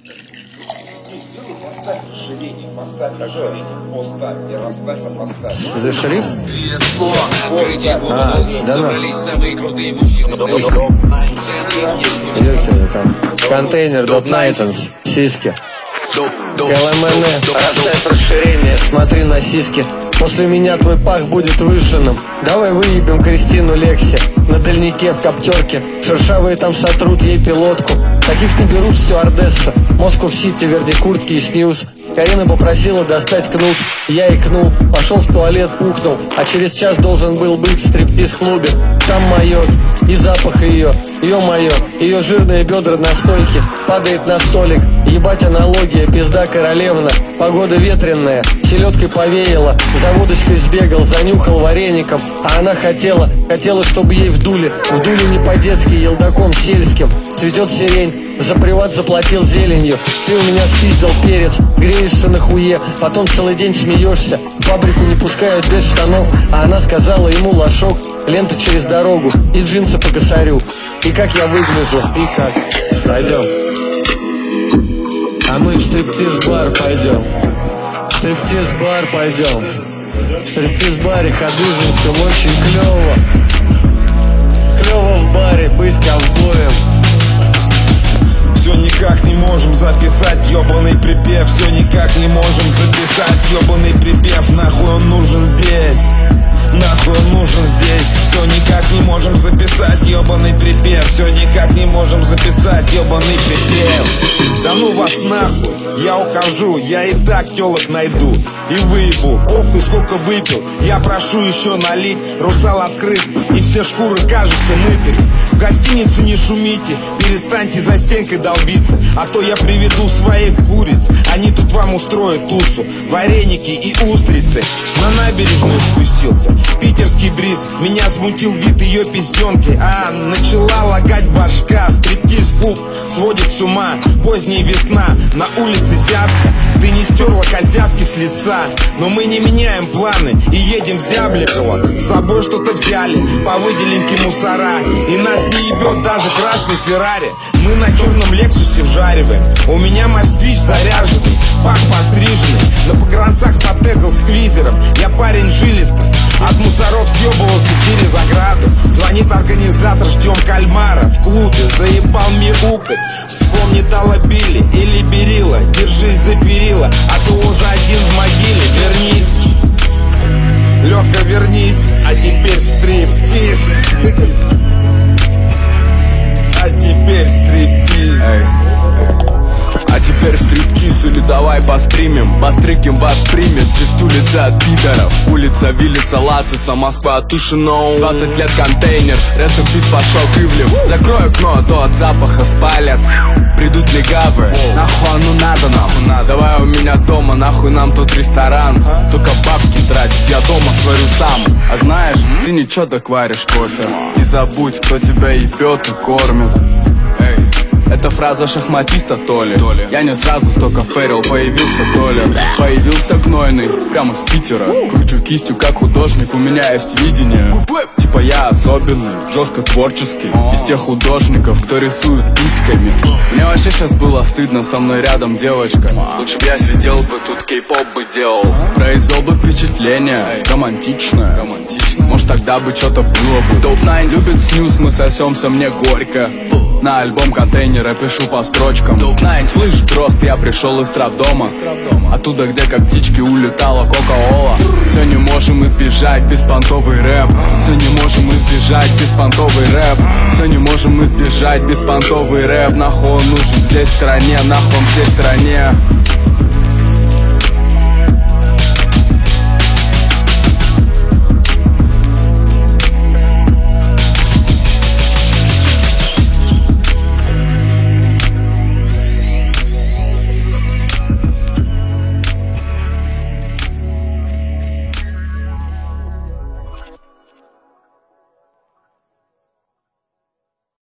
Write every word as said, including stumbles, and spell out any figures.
Поставь расширение, поставь расширение, поставь и расставь, поставь. За шериф? А, да ну. Идете там. Контейнер, Доп Найтонс, сиськи. КЛМН, расставь расширение, смотри на сиськи. После меня твой пах будет выжженным. Давай выебем Кристину Лекси на дальнике в коптерке. Шершавые там сотрут ей пилотку. Таких не берут стюардессы. Москов-Сити, Верди куртки и снюс. Карина попросила достать кнут. Я икнул, пошел в туалет, пухнул. А через час должен был быть в стриптиз-клубе. Там моет и запах ее. Ё-моё, ее жирные бедра на стойке. Падает на столик. Ебать аналогия, пизда королевна. Погода ветреная, селедкой повеяла. За водочкой сбегал, занюхал вареником. А она хотела, хотела, чтобы ей вдули. Вдули не по-детски, елдаком сельским. Цветет сирень, за приват заплатил зеленью. Ты у меня спиздил перец, греешься на хуе. Потом целый день смеешься. Фабрику не пускают без штанов. А она сказала ему лошок. Лента через дорогу и джинсы по косарю. И как я выгляжу, и как. Пойдем. А мы в стриптиз-бар пойдем. В стриптиз-бар пойдем. В стриптиз-баре Ходыженском очень клево. Клево в баре быть ковбоем. Все никак не можем записать ёбаный припев. Все никак не можем записать ёбаный припев. Нахуй он нужен здесь. Нахуй он нужен здесь. Все никак не можем записать ёбаный припев. Все никак не можем записать ёбаный припев. Да ну вас нахуй, я ухожу. Я и так тёлок найду и выебу. Похуй сколько выпил, я прошу еще налить. Русал открыт и все шкуры кажутся мытыми. В гостинице не шумите, перестаньте за стенкой долбиться. А то я приведу своих куриц, они тут вам устроят тусу. Вареники и устрицы. На набережную спустился питерский бриз. Меня смутил вид ее пизденки. А, начала лагать башка. Стриптиз-клуб сводит с ума. Поздняя весна, на улице зябко. Ты не стерла козявки с лица. Но мы не меняем планы и едем в Зябликово. С собой что-то взяли, по выделенке мусора. И нас не ебет даже красный Феррари. Мы на черном Лексусе вжариваем. У меня москвич заряженный, пах постриженный. На погранцах потегал с квизером. Я парень жилистый, от мусоров съебывался через ограду. Звонит организатор, ждем кальмара в клубе. Заебал мяукать. Вспомни Тала Билли или Берила. Держись за перила, а то уже один в могиле. Вернись, Лёха, вернись. А теперь стриптиз. А теперь стриптиз. А теперь стриптиз или давай постримим. Постригим вас примет, честь улица от пидоров. Улица Виллица, Лациса, Москва тушено. Двадцать лет контейнер, рест in peace пошел Ивлев. Закрой окно, а то от запаха спалят. Придут легавы, нахуй оно надо нам. Давай у меня дома, нахуй нам тот ресторан. Только бабки тратить, я дома сварю сам. А знаешь, ты ничего так варишь кофе. И забудь, кто тебя ебет и кормит. Эй, это фраза шахматиста Толи. Толи. Я не сразу столько фэрил, появился Толя. Появился гнойный, прямо с Питера. Кручу кистью, как художник, у меня есть видение. Типа я особенный, жестко творческий. Из тех художников, кто рисует письками. Мне вообще сейчас было стыдно, со мной рядом девочка. Лучше б я сидел бы, тут кей-поп бы делал. Произвел бы впечатление, романтичное. Может тогда бы что-то было бы. Доп Найн любит снюс, мы сосемся, мне горько. На альбом контейнера пишу по строчкам. Доп Найн, слышь, дрозд, я пришел из стравдома. Оттуда, где как птички улетала Кока-Кола. Все не можем избежать беспонтовый рэп. Все не можем избежать беспонтовый рэп. Все не можем избежать беспонтовый рэп. Нахуй он нужен здесь в стране, нахуй он здесь в стране.